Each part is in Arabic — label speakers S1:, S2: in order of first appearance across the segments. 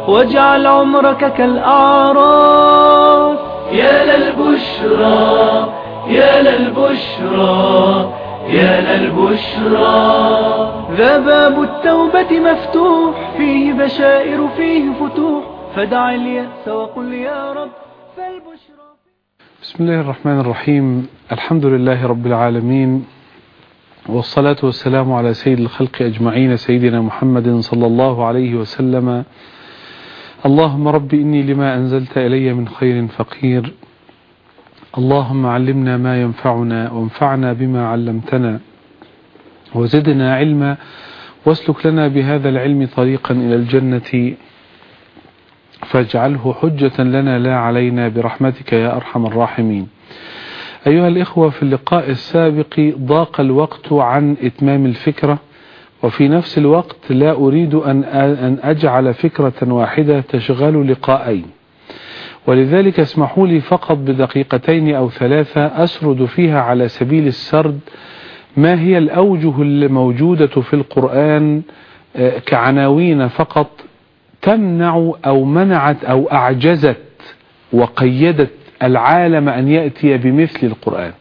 S1: واجعل عمرك كالأعراس. يا للبشرى يا للبشرى يا للبشرى. ذا باب التوبة مفتوح، فيه بشائر فيه فتوح، فدع اليأس وقل يا رب فالبشرى.
S2: بسم الله الرحمن الرحيم. الحمد لله رب العالمين، والصلاة والسلام على سيد الخلق أجمعين، سيدنا محمد صلى الله عليه وسلم. اللهم رب إني لما أنزلت إلي من خير فقير. اللهم علمنا ما ينفعنا وانفعنا بما علمتنا وزدنا علما، واسلك لنا بهذا العلم طريقا إلى الجنة، فاجعله حجة لنا لا علينا برحمتك يا أرحم الراحمين. أيها الإخوة، في اللقاء السابق ضاق الوقت عن إتمام الفكرة، وفي نفس الوقت لا أريد أن أجعل فكرة واحدة تشغل لقاءين، ولذلك اسمحوا لي فقط بدقيقتين أو ثلاثة أسرد فيها على سبيل السرد ما هي الأوجه الموجودة في القرآن كعناوين فقط تمنع أو منعت أو أعجزت وقيدت العالم أن يأتي بمثل القرآن.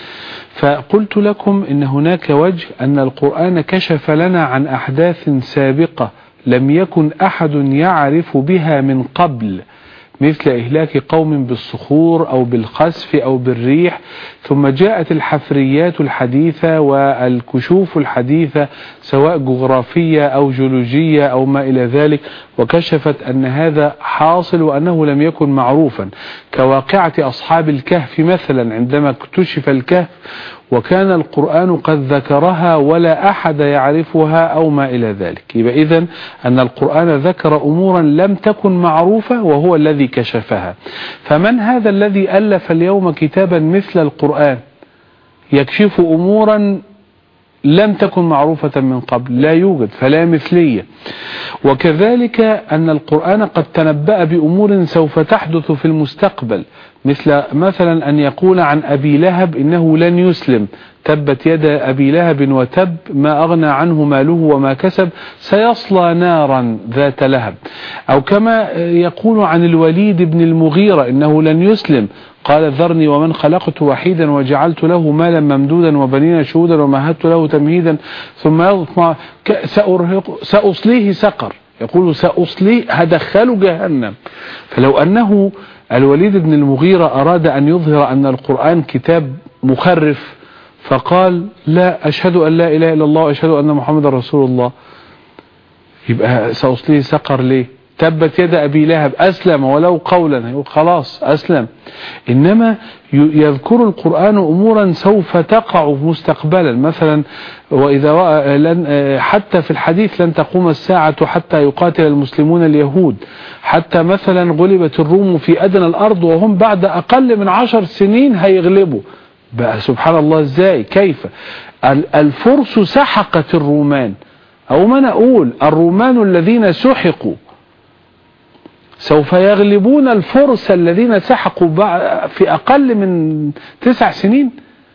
S2: فقلت لكم إن هناك وجه أن القرآن كشف لنا عن أحداث سابقة لم يكن أحد يعرف بها من قبل، مثل إهلاك قوم بالصخور أو بالخسف أو بالريح، ثم جاءت الحفريات الحديثة والكشوف الحديثة سواء جغرافية أو جيولوجية أو ما إلى ذلك، وكشفت أن هذا حاصل وأنه لم يكن معروفا، كواقعة أصحاب الكهف مثلا، عندما اكتشف الكهف وكان القرآن قد ذكرها ولا أحد يعرفها أو ما إلى ذلك. يبقى إذن أن القرآن ذكر أمورا لم تكن معروفة وهو الذي كشفها. فمن هذا الذي ألف اليوم كتابا مثل القرآن يكشف أمورا لم تكن معروفة من قبل؟ لا يوجد، فلا مثلية. وكذلك أن القرآن قد تنبأ بأمور سوف تحدث في المستقبل، مثلا أن يقول عن أبي لهب إنه لن يسلم، تبت يد أبي لهب وتب ما أغنى عنه ماله وما كسب، سيصلى نارا ذات لهب. أو كما يقول عن الوليد بن المغيرة إنه لن يسلم، قال ذرني ومن خلقت وحيدا وجعلت له مالا ممدودا وبنين شهودا ومهدت له تمهيدا ثم يطمع سأصليه سقر، يقول سأصليه هدخله جهنم. فلو أنه الوليد بن المغيرة أراد أن يظهر أن القرآن كتاب مخرف فقال لا أشهد أن لا إله إلا الله وأشهد أن محمد رسول الله، يبقى سأصليه سقر ليه؟ تبت يد أبي لهب، أسلم ولو قولا، يقول خلاص أسلم. إنما يذكر القرآن أمورا سوف تقع مستقبلا، مثلا وإذا حتى في الحديث لن تقوم الساعة حتى يقاتل المسلمون اليهود، حتى مثلا غلبت الروم في أدنى الأرض وهم بعد أقل من 10 سنين هيغلبوا. بقى سبحان الله إزاي كيف الفرس سحقت الرومان، أو ما نقول الرومان الذين سحقوا سوف يغلبون الفرس الذين سحقوا في أقل من 9 سنين.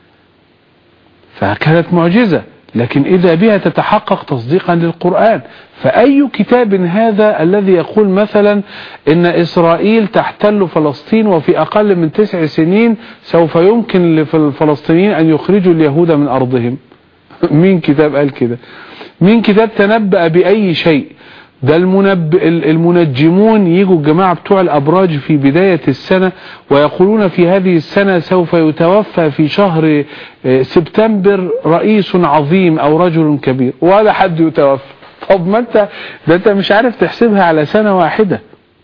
S2: فكانت معجزة، لكن إذا بها تتحقق تصديقا للقرآن. فأي كتاب هذا الذي يقول مثلا إن إسرائيل تحتل فلسطين وفي أقل من 9 سنين سوف يمكن للفلسطينيين أن يخرجوا اليهود من أرضهم؟ مين كتاب قال كده؟ مين كتاب تنبأ بأي شيء؟ ده المنجمون يجوا الجماعة بتوع الأبراج في بداية السنة ويقولون في هذه السنة سوف يتوفى في شهر سبتمبر رئيس عظيم أو رجل كبير، ولا حد يتوفى. طب ما انت مش عارف تحسبها على سنة واحدة.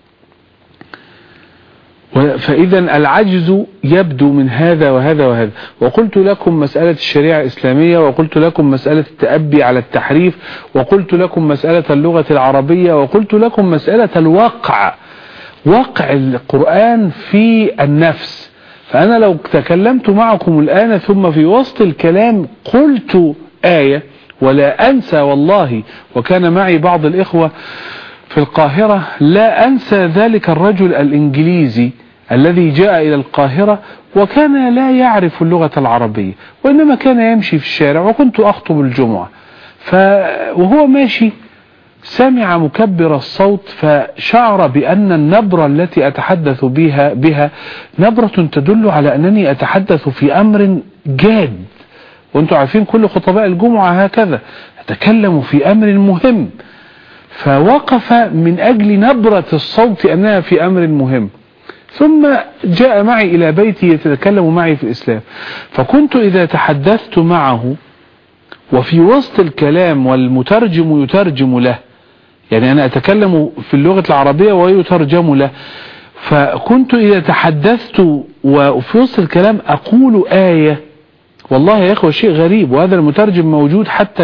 S2: فإذا العجز يبدو من هذا وهذا وهذا. وقلت لكم مسألة الشريعة الإسلامية، وقلت لكم مسألة التأبي على التحريف، وقلت لكم مسألة اللغة العربية، وقلت لكم مسألة الوقع، وقع القرآن في النفس. فأنا لو تكلمت معكم الآن ثم في وسط الكلام قلت آية، ولا أنسى والله، وكان معي بعض الإخوة في القاهرة، لا أنسى ذلك الرجل الإنجليزي الذي جاء إلى القاهرة وكان لا يعرف اللغة العربية، وإنما كان يمشي في الشارع وكنت أخطب الجمعة، وهو ماشي سمع مكبر الصوت فشعر بأن النبرة التي أتحدث بها نبرة تدل على أنني أتحدث في أمر جاد. وأنتم عارفين كل خطباء الجمعة هكذا أتكلم في أمر مهم، فوقف من أجل نبرة الصوت أنها في أمر مهم. ثم جاء معي إلى بيتي يتكلم معي في الإسلام، فكنت إذا تحدثت معه وفي وسط الكلام والمترجم يترجم له، يعني أنا أتكلم في اللغة العربية ويترجم له، فكنت إذا تحدثت وفي وسط الكلام أقول آية، والله يا أخوة شيء غريب، وهذا المترجم موجود حتى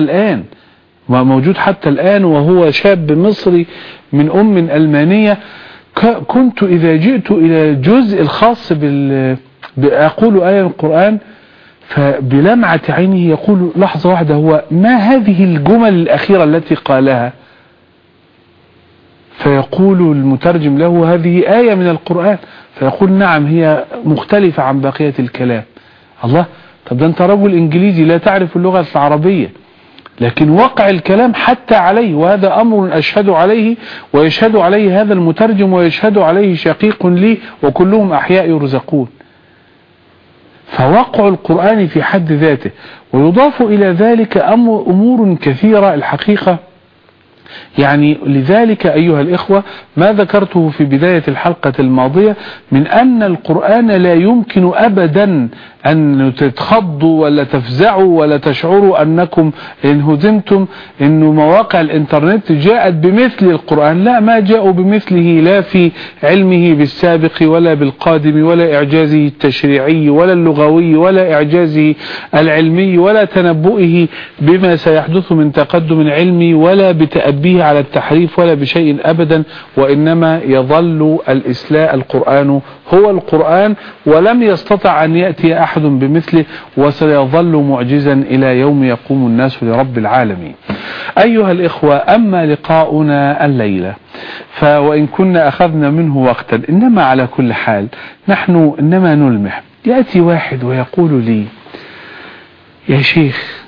S2: الآن وهو شاب مصري من أم ألمانية. كنت إذا جئت إلى الجزء الخاص أقول آية من القرآن فبلمعة عينه يقول لحظة واحدة هو ما هذه الجمل الأخيرة التي قالها؟ فيقول المترجم له هذه آية من القرآن، فيقول نعم هي مختلفة عن بقية الكلام. الله، طب ده أنت رجل إنجليزي لا تعرف اللغة العربية، لكن وقع الكلام حتى عليه، وهذا أمر أشهد عليه ويشهد عليه هذا المترجم ويشهد عليه شقيق لي وكلهم أحياء يرزقون. فوقع القرآن في حد ذاته، ويضاف إلى ذلك أمور كثيرة الحقيقة. يعني لذلك أيها الإخوة ما ذكرته في بداية الحلقة الماضية من أن القرآن لا يمكن أبدا أن تتخضوا ولا تفزعوا ولا تشعروا أنكم انهزمتم، أن مواقع الإنترنت جاءت بمثل القرآن. لا، ما جاءوا بمثله، لا في علمه بالسابق ولا بالقادم ولا إعجازه التشريعي ولا اللغوي ولا إعجازه العلمي ولا تنبؤه بما سيحدث من تقدم علمي ولا بتأبيه على التحريف ولا بشيء أبدا، وإنما يظل القرآن هو القرآن، ولم يستطع أن يأتي أحد بمثله، وسيظل معجزا إلى يوم يقوم الناس لرب العالمين. أيها الإخوة، أما لقاؤنا الليلة وإن كنا أخذنا منه وقتا، إنما على كل حال نحن إنما نلمح. يأتي واحد ويقول لي يا شيخ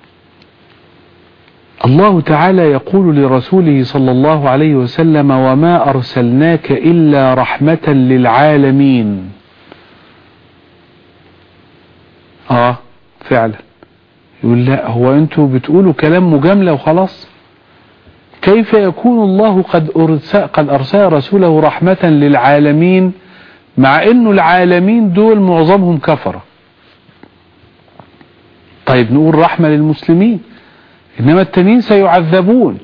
S2: الله تعالى يقول لرسوله صلى الله عليه وسلم وما أرسلناك إلا رحمة للعالمين. فعلا. يقول لا، هو أنتوا بتقولوا كلام مجاملة وخلاص؟ كيف يكون الله قد أرسل رسوله رحمة للعالمين مع أنه العالمين دول معظمهم كفرة؟ طيب نقول رحمة للمسلمين، إنما التانيين سيعذبون.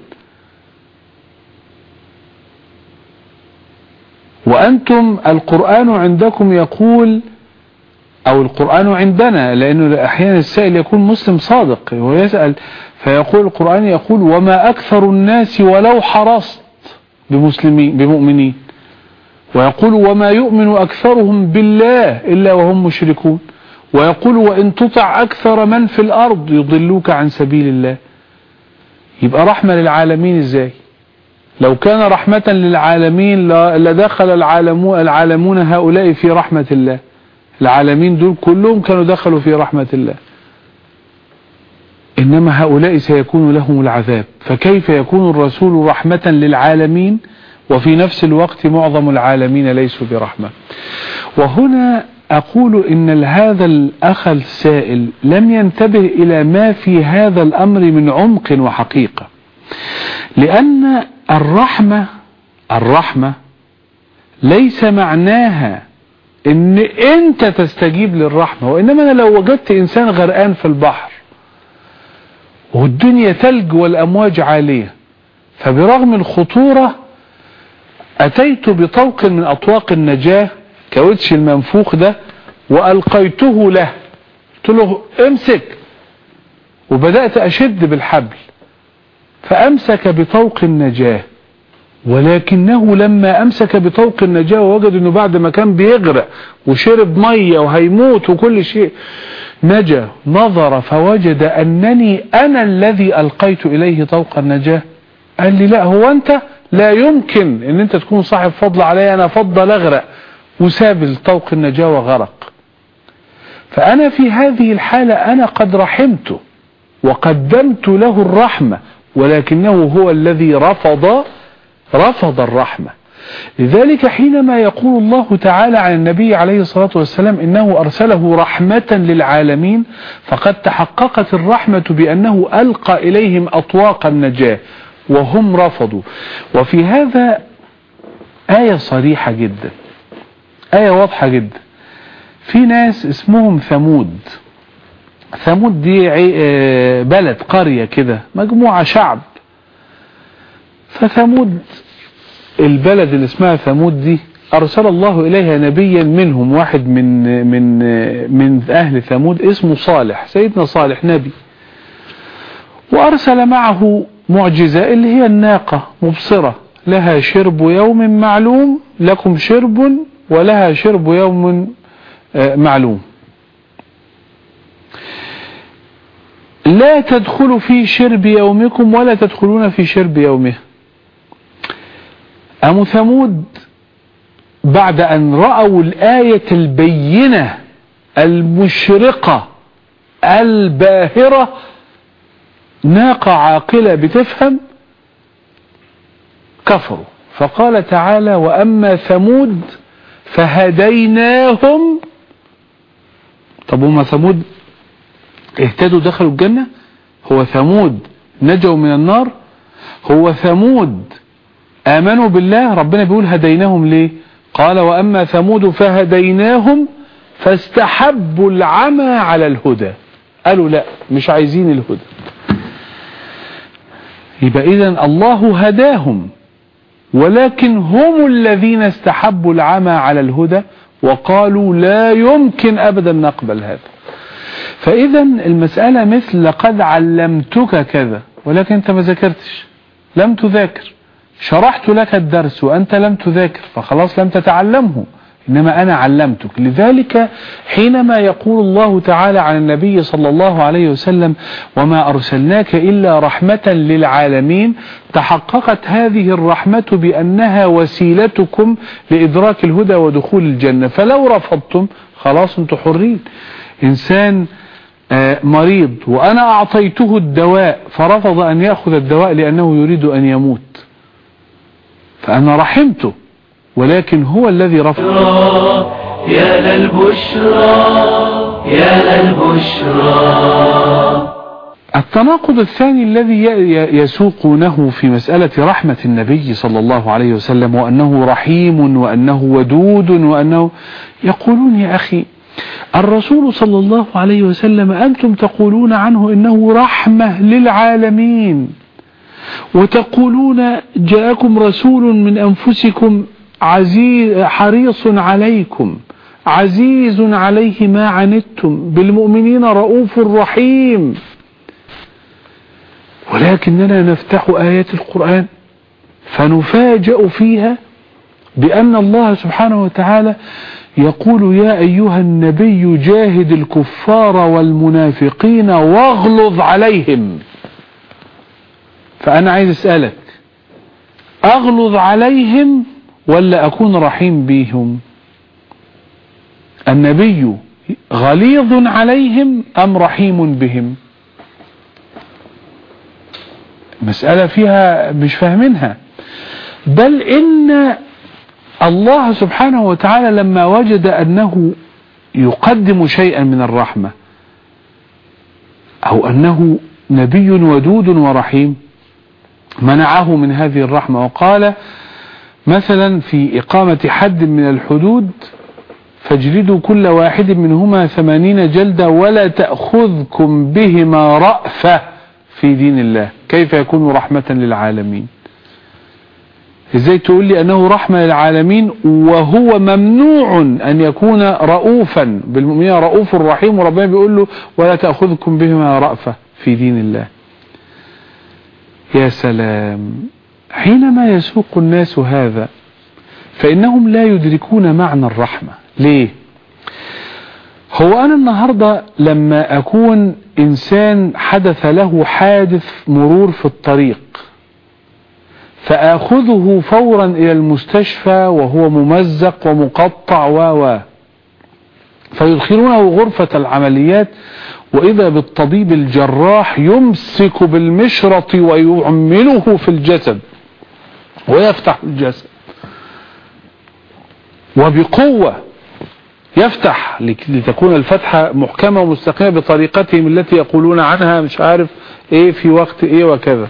S2: وأنتم القرآن عندكم يقول، أو القرآن عندنا، لأنه أحيانا السائل يكون مسلم صادق ويسأل فيقول القرآن يقول وما أكثر الناس ولو حرصت بمؤمنين، ويقول وما يؤمن أكثرهم بالله إلا وهم مشركون، ويقول وإن تطع أكثر من في الأرض يضلوك عن سبيل الله. يبقى رحمة للعالمين إزاي؟ لو كان رحمة للعالمين لدخل العالمون هؤلاء في رحمة الله. العالمين دول كلهم كانوا دخلوا في رحمة الله، إنما هؤلاء سيكون لهم العذاب. فكيف يكون الرسول رحمة للعالمين وفي نفس الوقت معظم العالمين ليسوا برحمة؟ وهنا أقول إن هذا الأخ السائل لم ينتبه إلى ما في هذا الأمر من عمق وحقيقة، لأن الرحمة ليس معناها إن أنت تستجيب للرحمة، وإنما أنا لو وجدت إنسان غرقان في البحر والدنيا تلج والأمواج عالية، فبرغم الخطورة أتيت بطوق من أطواق النجاة كاوتش المنفوخ ده وألقيته له، قلت له امسك، وبدأت أشد بالحبل فأمسك بطوق النجاة. ولكنه لما أمسك بطوق النجاة ووجد أنه بعد ما كان بيغرق وشرب مية وهيموت وكل شيء نجا، نظر فوجد أنني أنا الذي ألقيت إليه طوق النجاة. قال لي لا، هو أنت لا يمكن أن أنت تكون صاحب فضل علي، أنا فضل أغرق، وساب الطوق النجاة وغرق. فأنا في هذه الحالة أنا قد رحمته وقدمت له الرحمة ولكنه هو الذي رفض الرحمة. لذلك حينما يقول الله تعالى عن النبي عليه الصلاة والسلام إنه أرسله رحمة للعالمين، فقد تحققت الرحمة بأنه ألقى إليهم أطواق النجاة وهم رفضوا. وفي هذا آية صريحة جدا، آية واضحة جدا. في ناس اسمهم ثمود. ثمود دي بلد قرية كده، مجموعة شعب. فثمود البلد اللي اسمها ثمود دي أرسل الله إليها نبيا منهم، واحد من أهل ثمود اسمه صالح، سيدنا صالح نبي، وأرسل معه معجزة اللي هي الناقة مبصرة، لها شرب يوم معلوم، لكم شرب ولها شرب يوم معلوم، لا تدخلوا في شرب يومكم ولا تدخلون في شرب يومه. أم ثمود بعد أن رأوا الآية البينة المشرقة الباهرة، ناقة عاقلة بتفهم، كفروا. فقال تعالى وأما ثمود فهديناهم. طب هم ثمود اهتدوا دخلوا الجنة؟ هو ثمود نجوا من النار؟ هو ثمود آمنوا بالله؟ ربنا بيقول هديناهم ليه؟ قال وأما ثمود فهديناهم فاستحبوا العمى على الهدى. قالوا لا مش عايزين الهدى. يبقى إذن الله هداهم، ولكن هم الذين استحبوا العمى على الهدى وقالوا لا يمكن أبدا نقبل هذا. فإذا المسألة مثل لقد علمتك كذا، ولكن أنت ما ذاكرتش، لم تذاكر. شرحت لك الدرس وأنت لم تذاكر، فخلاص لم تتعلمه، إنما أنا علمتك. لذلك حينما يقول الله تعالى عن النبي صلى الله عليه وسلم وما أرسلناك إلا رحمة للعالمين، تحققت هذه الرحمة بأنها وسيلتكم لإدراك الهدى ودخول الجنة. فلو رفضتم خلاص انتم حرين. إنسان مريض وأنا أعطيته الدواء فرفض أن يأخذ الدواء لأنه يريد أن يموت، فأنا رحمته، ولكن هو الذي رفض.
S1: يا للبشرى يا للبشرى.
S2: التناقض الثاني الذي يسوقونه في مسألة رحمة النبي صلى الله عليه وسلم وأنه رحيم وأنه ودود وأنه، يقولون يا أخي الرسول صلى الله عليه وسلم أنتم تقولون عنه إنه رحمة للعالمين، وتقولون جاءكم رسول من أنفسكم عزيز حريص عليكم عزيز عليه ما عنتم بالمؤمنين رؤوف رحيم، ولكننا نفتح آيات القرآن فنفاجأ فيها بأن الله سبحانه وتعالى يقول يا أيها النبي جاهد الكفار والمنافقين واغلظ عليهم. فأنا عايز أسألك، أغلظ عليهم ولا أكون رحيم بهم؟ النبي غليظ عليهم أم رحيم بهم؟ مسألة فيها مش فاهمينها. بل إن الله سبحانه وتعالى لما وجد أنه يقدم شيئا من الرحمة أو أنه نبي ودود ورحيم منعه من هذه الرحمة، وقال مثلا في إقامة حد من الحدود فاجلدوا كل واحد منهما 80 جلدة ولا تأخذكم بهما رأفة في دين الله. كيف يكون رحمة للعالمين؟ ازاي تقول لي أنه رحمة للعالمين وهو ممنوع أن يكون رؤوفا بالمؤمنين رؤوف رحيم، وربنا بيقول له ولا تأخذكم بهما رأفة في دين الله؟ يا سلام. حينما يسوق الناس هذا فإنهم لا يدركون معنى الرحمة. ليه؟ هو أنا النهاردة لما أكون إنسان حدث له حادث مرور في الطريق فأخذه فورا إلى المستشفى وهو ممزق ومقطع فيدخلونه غرفة العمليات، وإذا بالطبيب الجراح يمسك بالمشرط ويعمله في الجسد ويفتح الجسد وبقوة، يفتح لتكون الفتحة محكمة ومستقيمة بطريقتهم التي يقولون عنها مش عارف ايه في وقت ايه وكذا.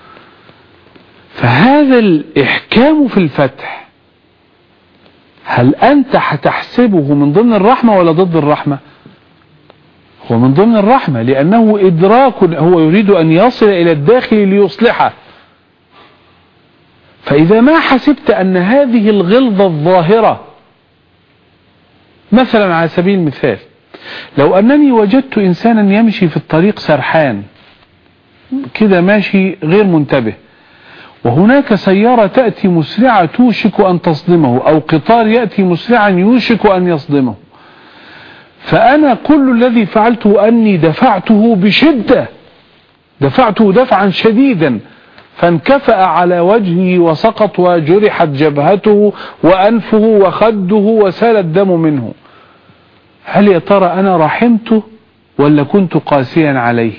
S2: فهذا الإحكام في الفتح هل أنت هتحسبه من ضمن الرحمة ولا ضد الرحمة؟ هو من ضمن الرحمة، لأنه إدراك، هو يريد أن يصل إلى الداخل ليصلحه. فإذا ما حسبت أن هذه الغلظة الظاهرة، مثلا على سبيل المثال لو أنني وجدت إنسانا يمشي في الطريق سرحان كده ماشي غير منتبه، وهناك سيارة تأتي مسرعة توشك أن تصدمه، أو قطار يأتي مسرعا يوشك أن يصدمه، فأنا كل الذي فعلته أني دفعته بشدة، دفعته دفعا شديدا، فانكفأ على وجهه وسقط وجرحت جبهته وأنفه وخده وسال الدم منه. هل يا ترى أنا رحمته ولا كنت قاسيا عليه؟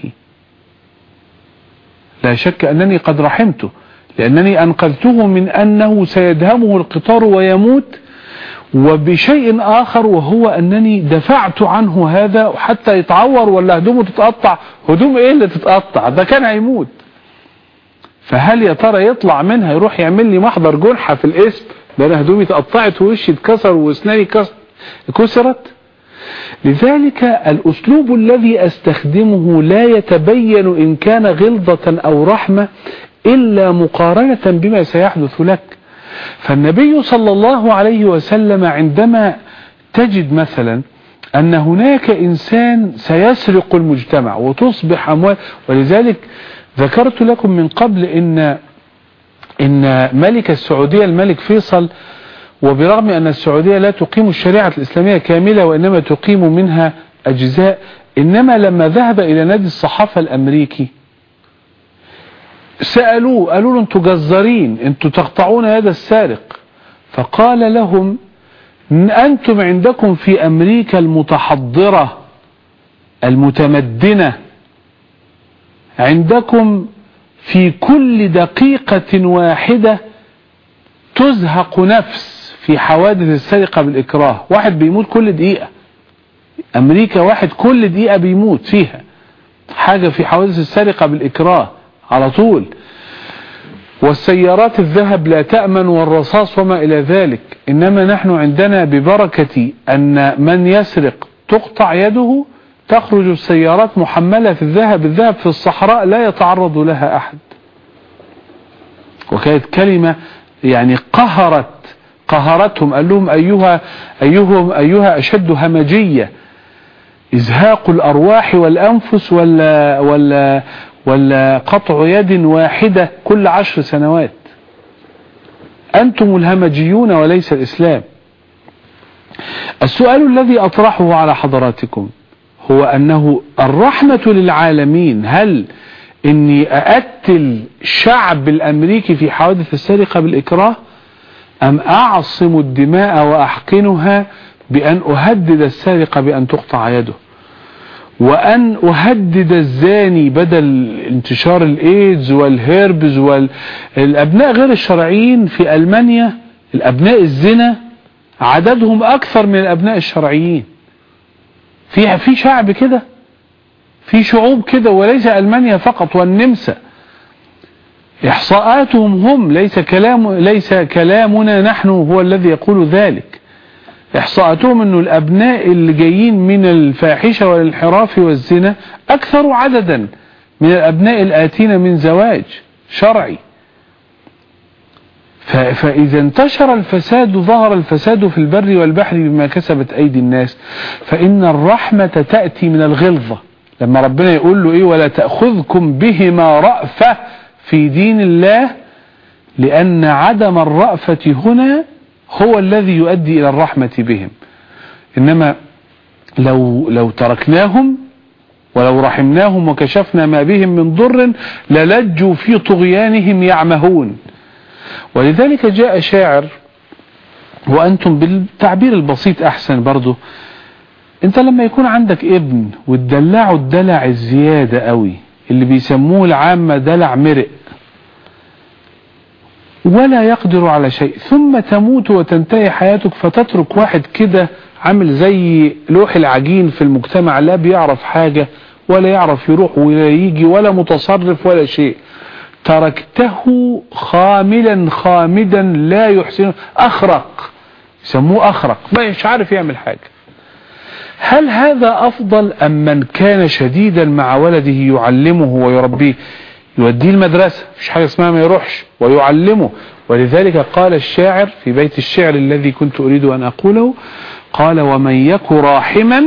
S2: لا شك أنني قد رحمته، لأنني أنقذته من أنه سيدهمه القطار ويموت، وبشيء آخر وهو أنني دفعت عنه هذا حتى يتعور ولا هدومه تتقطع. هدوم إيه اللي تتقطع؟ ده كان هيموت. فهل يا ترى يطلع منها يروح يعمل لي محضر جنحة في الاسم ده أنا هدومي اتقطعت ووشي اتكسر واسناني كسرت؟ لذلك الأسلوب الذي أستخدمه لا يتبين إن كان غلظة أو رحمة إلا مقارنة بما سيحدث لك. فالنبي صلى الله عليه وسلم عندما تجد مثلا أن هناك إنسان سيسرق المجتمع وتصبح أموال، ولذلك ذكرت لكم من قبل إن ملك السعودية الملك فيصل، وبرغم أن السعودية لا تقيم الشريعة الإسلامية كاملة وإنما تقيم منها أجزاء، إنما لما ذهب إلى نادي الصحافة الأمريكي سألوه، قالوا له أنتوا جزارين، أنتوا تقطعون يد السارق. فقال لهم أنتم عندكم في أمريكا المتحضرة المتمدنة عندكم في كل دقيقة واحدة تزهق نفس في حوادث السرقة بالإكراه، واحد بيموت كل دقيقة. أمريكا واحد كل دقيقة بيموت فيها حاجة في حوادث السرقة بالإكراه على طول. والسيارات الذهب لا تأمن والرصاص وما إلى ذلك. إنما نحن عندنا ببركة أن من يسرق تقطع يده، تخرج السيارات محملة في الذهب في الصحراء لا يتعرض لها أحد. وكانت كلمة يعني قهرتهم، قال لهم أيها أشد همجية، إزهاق الأرواح والأنفس ولا قطع يد واحدة كل 10 سنوات؟ أنتم الهمجيون وليس الإسلام. السؤال الذي أطرحه على حضراتكم هو أنه الرحمة للعالمين، هل إني أقتل الشعب الأمريكي في حوادث السرقة بالإكراه، أم أعصم الدماء وأحقنها بأن أهدد السارق بأن تقطع يده، وأن أهدد الزاني بدل انتشار الإيدز والهيربز والأبناء غير الشرعيين في ألمانيا، الأبناء الزنا عددهم أكثر من الأبناء الشرعيين. في شعب كده، في شعوب كده، وليس ألمانيا فقط والنمسا. إحصاءاتهم هم، ليس كلامنا نحن هو الذي يقول ذلك. إحصاءاتهم أنه الأبناء اللي جايين من الفاحشة والانحراف والزنا أكثر عددا من الأبناء الآتين من زواج شرعي. فإذا انتشر الفساد، ظهر الفساد في البر والبحر بما كسبت أيدي الناس، فإن الرحمة تأتي من الغلظة. لما ربنا يقول له ولا تأخذكم بهما رأفة في دين الله، لأن عدم الرأفة هنا هو الذي يؤدي إلى الرحمة بهم. إنما لو تركناهم ولو رحمناهم وكشفنا ما بهم من ضر للجوا في طغيانهم يعمهون. ولذلك جاء شاعر، وأنتم بالتعبير البسيط أحسن برضو، انت لما يكون عندك ابن وتدلعه الدلع الزيادة قوي اللي بيسموه العامة دلع مرق ولا يقدر على شيء، ثم تموت وتنتهي حياتك فتترك واحد كده عامل زي لوح العجين في المجتمع، لا بيعرف حاجة ولا يعرف يروح ولا يجي ولا متصرف ولا شيء، تركته خاملا خامدا لا يحسن، أخرق، يسموه أخرق، مش عارف يعمل حاجة. هل هذا أفضل أم من كان شديدا مع ولده يعلمه ويربيه، يوديه المدرسة، مش حاجة اسمها ما يروحش، ويعلمه؟ ولذلك قال الشاعر في بيت الشعر الذي كنت أريد أن أقوله، قال: ومن يك راحما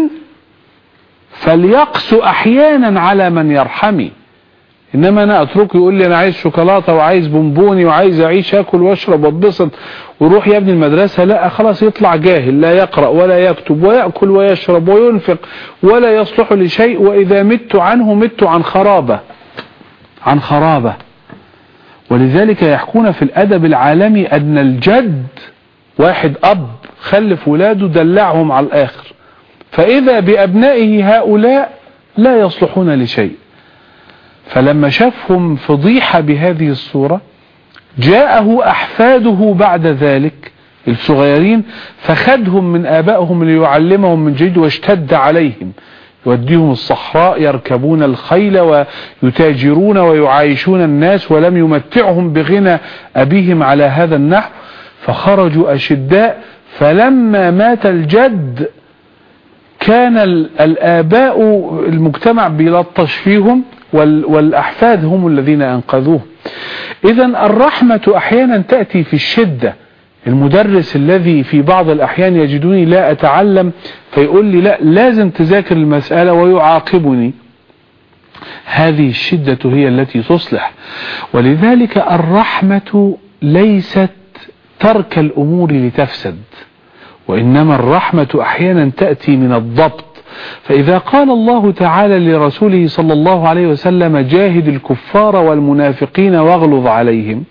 S2: فليقس أحيانا على من يرحمي. إنما أنا أتركه يقول لي أنا عايز شوكولاتة وعايز بونبوني وعايز أعيش أكل وأشرب وأتبسط ويروح يا ابني المدرسة، لا خلاص يطلع جاهل، لا يقرأ ولا يكتب ويأكل ويشرب وينفق ولا يصلح لشيء، وإذا مت عنه مت عن خرابة، عن خرابة. ولذلك يحكون في الأدب العالمي أن الجد واحد أب خلف ولاده دلعهم على الآخر، فإذا بأبنائه هؤلاء لا يصلحون لشيء. فلما شافهم فضيحة بهذه الصورة جاءه أحفاده بعد ذلك الصغيرين فخدهم من آبائهم ليعلمهم من جديد، واشتد عليهم، يوديهم الصحراء يركبون الخيل ويتاجرون ويعايشون الناس، ولم يمتعهم بغنى أبيهم على هذا النحو، فخرجوا أشداء. فلما مات الجد كان الآباء المجتمع بيلطش فيهم، والأحفاد هم الذين أنقذوه. إذن الرحمة أحيانا تأتي في الشدة. المدرس الذي في بعض الأحيان يجدني لا أتعلم فيقول لي لا لازم تذاكر المسألة ويعاقبني، هذه الشدة هي التي تصلح. ولذلك الرحمة ليست ترك الأمور لتفسد، وإنما الرحمة أحيانا تأتي من الضبط. فإذا قال الله تعالى لرسوله صلى الله عليه وسلم جاهد الكفار والمنافقين واغلظ عليهم،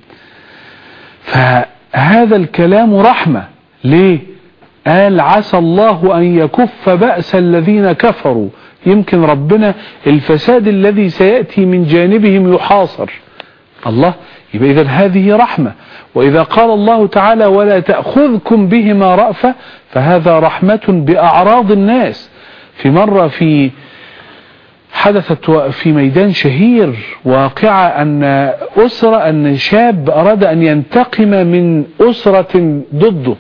S2: فهذا الكلام رحمة. ليه؟ قال عسى الله أن يكف بأس الذين كفروا، يمكن ربنا الفساد الذي سيأتي من جانبهم يحاصر الله، يبقى إذن هذه رحمة. وإذا قال الله تعالى ولا تأخذكم بهما رأفة، فهذا رحمة بأعراض الناس. في مرة حدثت في ميدان شهير واقعة أن شاب أراد أن ينتقم من أسرة ضده،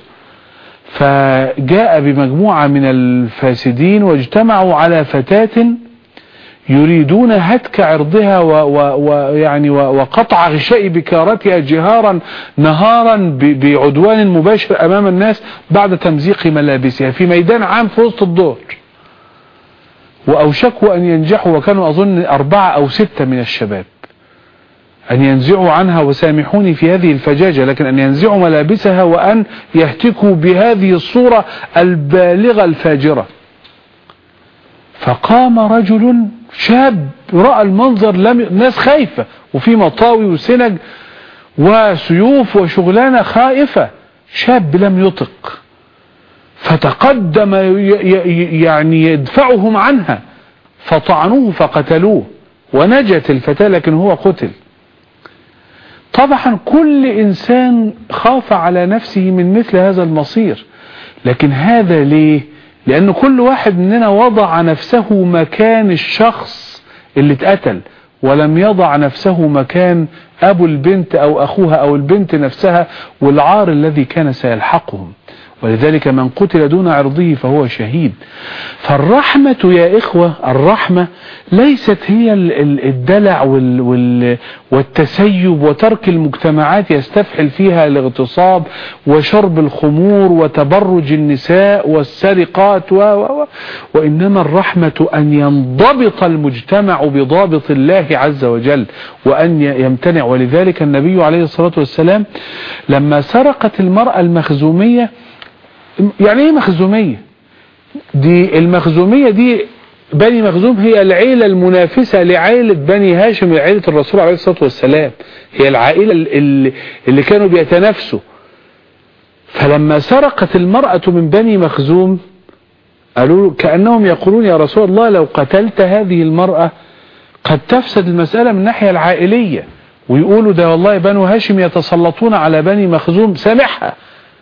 S2: فجاء بمجموعة من الفاسدين واجتمعوا على فتاة يريدون هتك عرضها ويعني وقطع غشاء بكارتها جهارا نهارا بعدوان مباشر أمام الناس بعد تمزيق ملابسها في ميدان عام في وسط الظهر. وأوشكوا أن ينجحوا، وكانوا أظن 4 أو 6 من الشباب، أن ينزعوا عنها، وسامحوني في هذه الفجاجة، لكن أن ينزعوا ملابسها وأن يهتكوا بهذه الصورة البالغة الفاجرة. فقام رجل شاب رأى المنظر، الناس خايفة وفي مطاوي وسنج وسيوف وشغلانة خائفة، شاب لم يطق، فتقدم يعني يدفعهم عنها، فطعنوه فقتلوه، ونجت الفتاة لكن هو قتل. طبعا كل إنسان خاف على نفسه من مثل هذا المصير، لكن هذا ليه؟ لأن كل واحد مننا وضع نفسه مكان الشخص اللي اتقتل، ولم يضع نفسه مكان أبو البنت أو أخوها أو البنت نفسها والعار الذي كان سيلحقهم. ولذلك من قتل دون عرضه فهو شهيد. فالرحمة يا إخوة، الرحمة ليست هي الدلع والتسيب وترك المجتمعات يستفحل فيها الاغتصاب وشرب الخمور وتبرج النساء والسرقات وإنما الرحمة أن ينضبط المجتمع بضابط الله عز وجل وأن يمتنع. ولذلك النبي عليه الصلاة والسلام لما سرقت المرأة المخزومية، يعني ايه مخزومية؟ دي المخزومية دي بني مخزوم هي العيلة المنافسة لعائلة بني هاشم، عائلة الرسول عليه الصلاة والسلام، هي العائلة اللي كانوا بيتنافسوا. فلما سرقت المرأة من بني مخزوم قالوا كأنهم يقولون يا رسول الله لو قتلت هذه المرأة قد تفسد المسألة من الناحية العائلية، ويقولوا ده والله بنو هاشم يتسلطون على بني مخزوم، سامحها.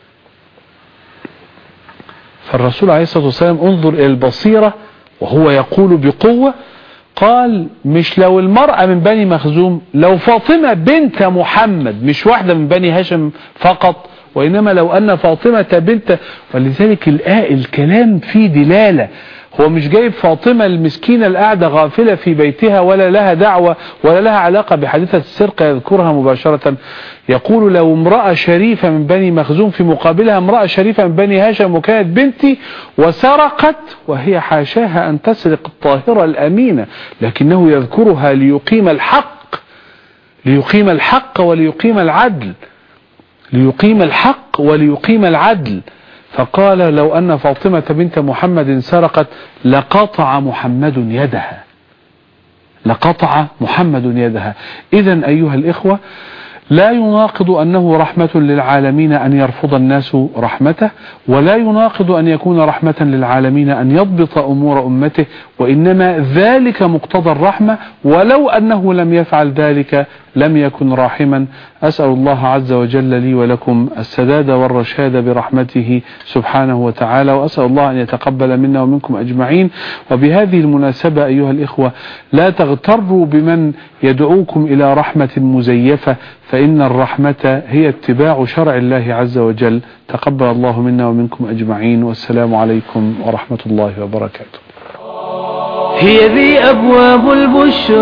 S2: فالرسول عليه الصلاة والسلام انظر إلى البصيرة وهو يقول بقوة، قال مش لو المرأة من بني مخزوم، لو فاطمة بنت محمد، مش واحدة من بني هاشم فقط، وإنما لو أن فاطمة بنت. ولذلك الكلام فيه دلالة، هو مش جايب فاطمة المسكينة القاعدة غافلة في بيتها ولا لها دعوة ولا لها علاقة بحادثة السرقة يذكرها مباشرة، يقول لو امرأة شريفة من بني مخزوم في مقابلها امرأة شريفة من بني هاشم وكانت بنتي وسرقت، وهي حاشاها أن تسرق الطاهرة الأمينة، لكنه يذكرها ليقيم الحق، ليقيم الحق وليقيم العدل، ليقيم الحق وليقيم العدل. فقال لو أن فاطمة بنت محمد سرقت لقطع محمد يدها، لقطع محمد يدها. إذن أيها الإخوة لا يناقض أنه رحمة للعالمين أن يرفض الناس رحمته، ولا يناقض أن يكون رحمة للعالمين أن يضبط أمور أمته، وإنما ذلك مقتضى الرحمة، ولو أنه لم يفعل ذلك لم يكن راحما. أسأل الله عز وجل لي ولكم السداد والرشاد برحمته سبحانه وتعالى، وأسأل الله أن يتقبل منا ومنكم أجمعين. وبهذه المناسبة أيها الإخوة لا تغتروا بمن يدعوكم إلى رحمة مزيفة، فإن الرحمة هي اتباع شرع الله عز وجل. تقبل الله منا ومنكم أجمعين، والسلام عليكم ورحمة الله وبركاته.
S1: هي ذي أبواب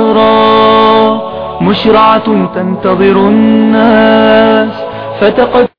S1: البشرى مشرعة تنتظر الناس فتقد